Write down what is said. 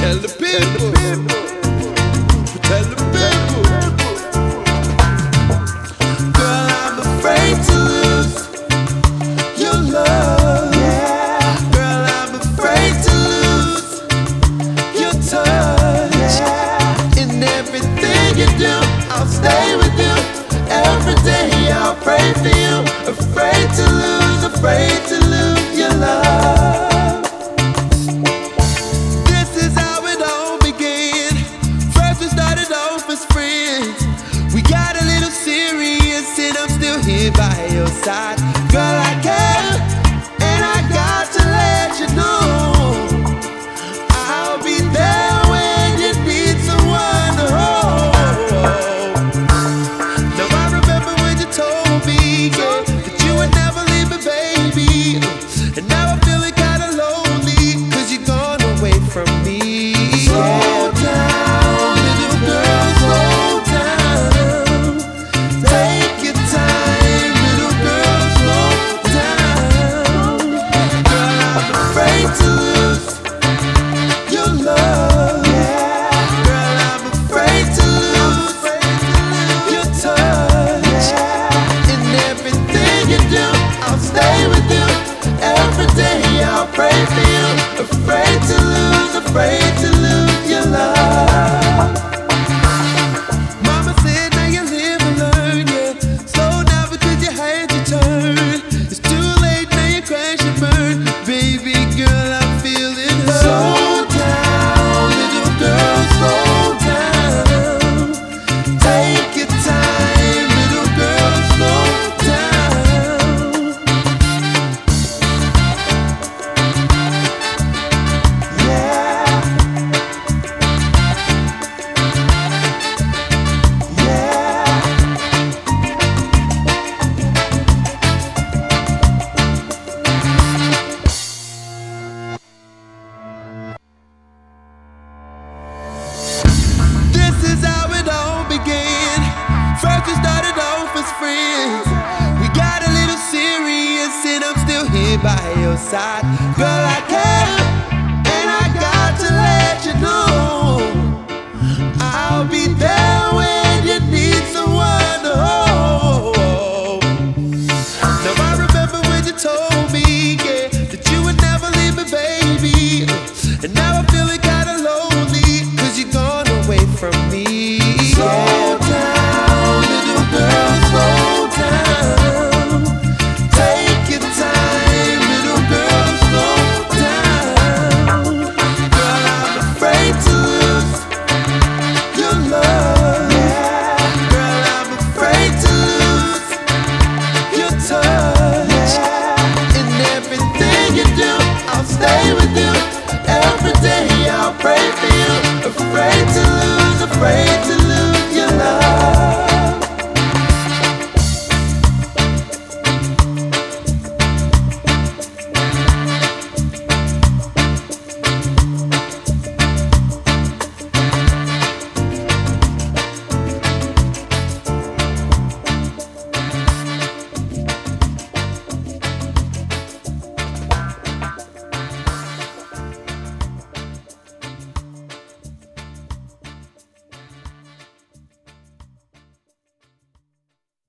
Tell the people. Tell the people. Girl, I'm afraid to lose your love. Yeah. Girl, I'm afraid to lose your touch. Yeah. In everything you do, I'll stay with you. Every day I'll pray for you. Afraid to lose your love. This is how it all began. First we started off as friends. We got a little serious and I'm still here by your side. Girl, I care and I got to let you know I'll be there when you need someone to hold. Now I remember when you told me, yeah, that you would never leave me, baby. And now I'm feeling kinda lonely, 'cause you're gone away from me. Slow down, little girl, slow down. Take your time, little girl, slow down. Girl, I'm afraid to lose your love. Yeah. Girl, I'm afraid to lose your touch. Yeah. In everything you do, I'll stay with you. Every day I'll pray for you. Afraid to lose your love. Mama said now you live and learn, yeah. Slow down because you had your turn. It's too late now, you crash and burn. Baby girl, I'm feeling hurt. Slow down, little girl, slow down. Take your time, little girl, slow down. Yeah. Yeah. This is how it all began. First we started off as friends. We got a little serious and I'm still here by your side. Girl, I can't